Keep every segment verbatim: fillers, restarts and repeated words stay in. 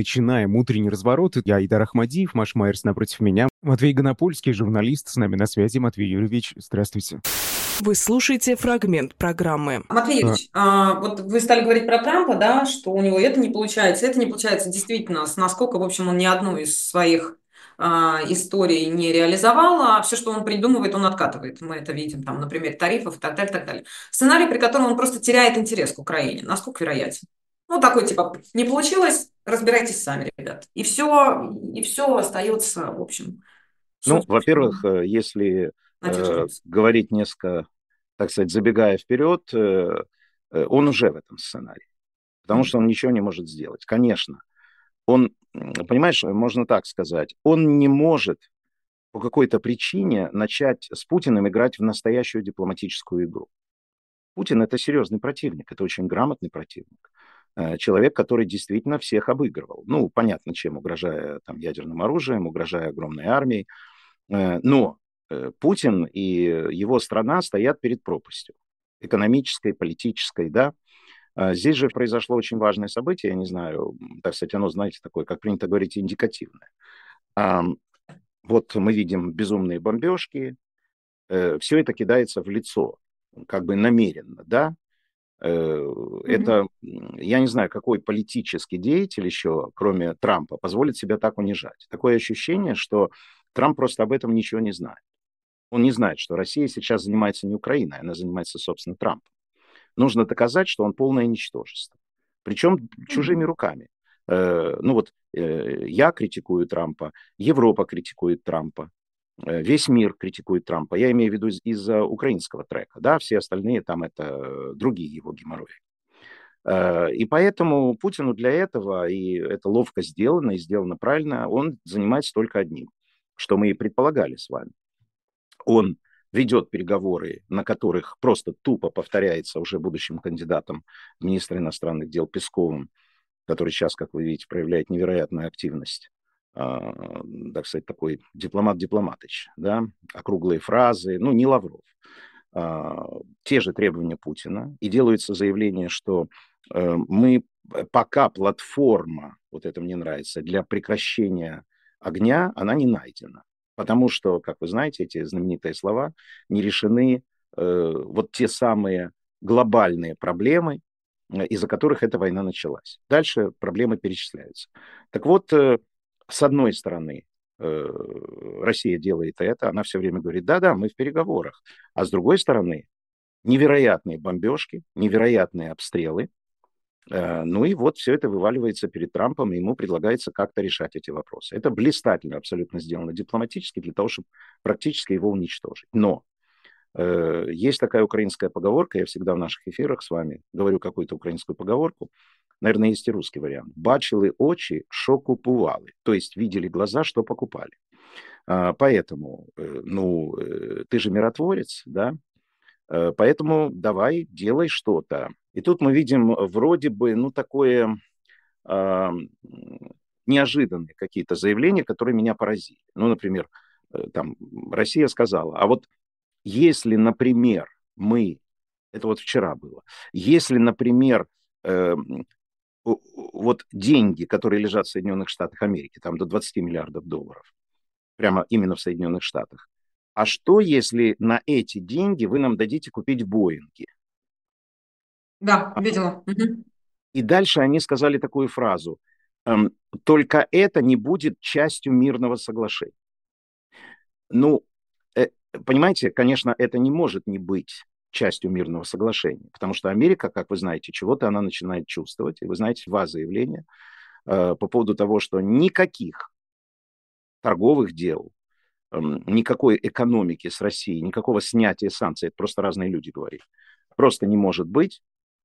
начинаем утренний разворот. Я Айдар Ахмадиев, Маша Майерс напротив меня. Матвей Гонопольский, журналист, с нами на связи. Матвей Юрьевич, здравствуйте. Вы слушаете фрагмент программы. Матвей А, Юрьевич, а, вот вы стали говорить про Трампа, да, что у него это не получается, это не получается. Действительно, с насколько, в общем, он ни одну из своих а, историй не реализовал, а все, что он придумывает, он откатывает. Мы это видим, там, на примере тарифов и так далее, так далее. Сценарий, при котором он просто теряет интерес к Украине. Насколько вероятен? Ну, такой, типа, не получилось, разбирайтесь сами, ребят. И все, и все остается, в общем, Ну, собственно, во-первых, э, если на тех же э, рельсах. говорить несколько, так сказать, забегая вперед, э, э, он уже в этом сценарии, потому Мгм. что он ничего не может сделать. Конечно, он, м, понимаешь, можно так сказать, он не может по какой-то причине начать с Путиным играть в настоящую дипломатическую игру. Путин – это серьезный противник, это очень грамотный противник. Э, Человек, который действительно всех обыгрывал. Ну, понятно, чем, угрожая там, ядерным оружием, угрожая огромной армией. Э, Но э, Путин и его страна стоят перед пропастью. Экономической, политической, да. А Здесь же произошло очень важное событие, я не знаю, м, так сказать, оно, знаете, такое, как принято говорить, индикативное. А, Вот мы видим безумные бомбежки, все это кидается в лицо, как бы намеренно, да. Э, Мгм. Это, м, я не знаю, какой политический деятель еще, кроме Трампа, позволит себя так унижать. Такое ощущение, что Трамп просто об этом ничего не знает. Он не знает, что Россия сейчас занимается не Украиной, она занимается, собственно, Трампом. Нужно доказать, что он полное ничтожество. Причем чужими Мгм. руками. Э, Ну вот э, я критикую Трампа, Европа критикует Трампа, э, весь мир критикует Трампа. Я имею в виду из- из-за украинского трека, да, все остальные там это э, другие его геморрои. Э, И поэтому Путину для этого, и это ловко сделано, и сделано правильно, он занимается только одним, что мы и предполагали с вами. Он ведет переговоры, на которых просто тупо повторяется уже будущим кандидатом в министра иностранных дел Песковым, который сейчас, как вы видите, проявляет невероятную активность. А, так сказать, такой дипломат-дипломатыч, да, округлые фразы, ну, не Лавров. А, те же требования Путина, и делается заявление, что э, мы, э, пока платформа, вот это мне нравится, для прекращения огня, она не найдена. Потому что, как вы знаете, эти знаменитые слова, не решены э, вот те самые глобальные проблемы, э, из-за которых эта война началась. Дальше проблемы перечисляются. Так вот, э, с одной стороны, э, Россия делает это, она все время говорит, да-да, мы в переговорах. А с другой стороны, невероятные бомбежки, невероятные обстрелы. Э, Ну и вот все это вываливается перед Трампом, и ему предлагается как-то решать эти вопросы. Это блистательно абсолютно сделано дипломатически для того, чтобы практически его уничтожить. Но э, есть такая украинская поговорка, я всегда в наших эфирах с вами говорю какую-то украинскую поговорку, наверное, есть и русский вариант. Бачили очи, що купували. То есть видели глаза, что покупали. А, Поэтому, э, ну, э, ты же миротворец, да, Э, Поэтому давай, делай что-то. И тут мы видим э, вроде бы, ну, такое а, м, неожиданные какие-то заявления, которые меня поразили. Ну, например, э, там Россия сказала, а вот если, например, мы, это вот вчера было, если, например, э, м, у- у- вот деньги, которые лежат в Соединенных Штатах Америки, там до двадцати миллиардов долларов, прямо именно в Соединенных Штатах, а что, если на эти деньги вы нам дадите купить Боинги? Да, видела. Мгм. И дальше они сказали такую фразу. эм, Только это не будет частью мирного соглашения. Ну, э, понимаете, конечно, это не может не быть частью мирного соглашения, потому что Америка, как вы знаете, чего-то она начинает чувствовать. И вы знаете два заявления э, по поводу того, что никаких торговых дел, эм, никакой экономики с Россией, никакого снятия санкций, это просто разные люди говорили, просто не может быть,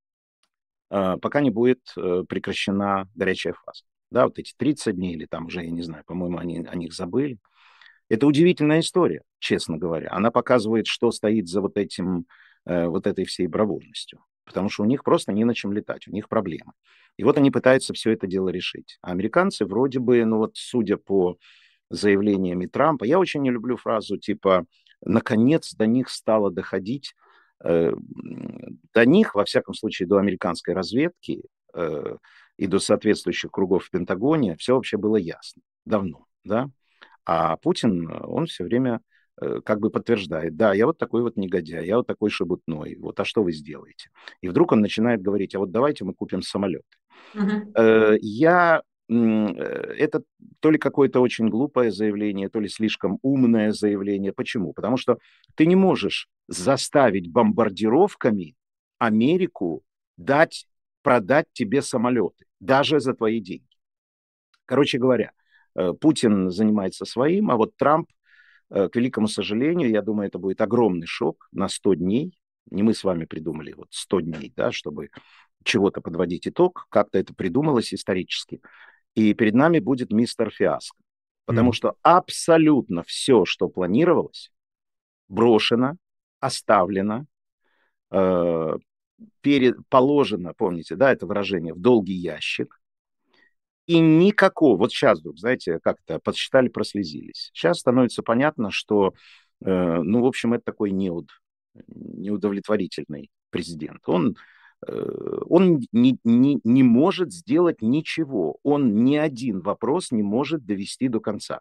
э, пока не будет э, прекращена горячая фаза. Да, вот эти тридцать дней или там уже, я не знаю, по-моему, они о них забыли. Это удивительная история, честно говоря. Она показывает, что стоит за вот этим, э, вот этой всей бравурностью. Потому что у них просто не на чем летать, у них проблемы. И вот они пытаются все это дело решить. А американцы вроде бы, ну вот судя по заявлениями Трампа, я очень не люблю фразу типа «наконец до них стало доходить». Э, До них, во всяком случае, до американской разведки, э, и до соответствующих кругов в Пентагоне все вообще было ясно. Давно, да? А Путин, он все время э, как бы подтверждает, да, я вот такой вот негодяй, я вот такой шебутной, вот, а что вы сделаете? И вдруг он начинает говорить, а вот давайте мы купим самолет. Мгм. Э, я... м, э, Это то ли какое-то очень глупое заявление, то ли слишком умное заявление. Почему? Потому что ты не можешь заставить бомбардировками Америку дать, продать тебе самолеты, даже за твои деньги. Короче говоря, э, Путин занимается своим, а вот Трамп, э, к великому сожалению, я думаю, это будет огромный шок на сто дней. Не мы с вами придумали вот сто дней, да, чтобы чего-то подводить итог, как-то это придумалось исторически. И перед нами будет мистер Фиаско. Потому Мгм. что абсолютно все, что планировалось, брошено, оставлено, э, перед, положено, помните, да, это выражение, в долгий ящик. И никакого, вот сейчас вдруг, знаете, как-то подсчитали, прослезились. Сейчас становится понятно, что, э, ну, в общем, это такой неуд, неудовлетворительный президент. Он, э, он не, не, не может сделать ничего. Он ни один вопрос не может довести до конца.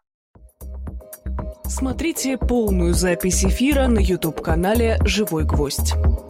Смотрите полную запись эфира на YouTube-канале «Живой гвоздь».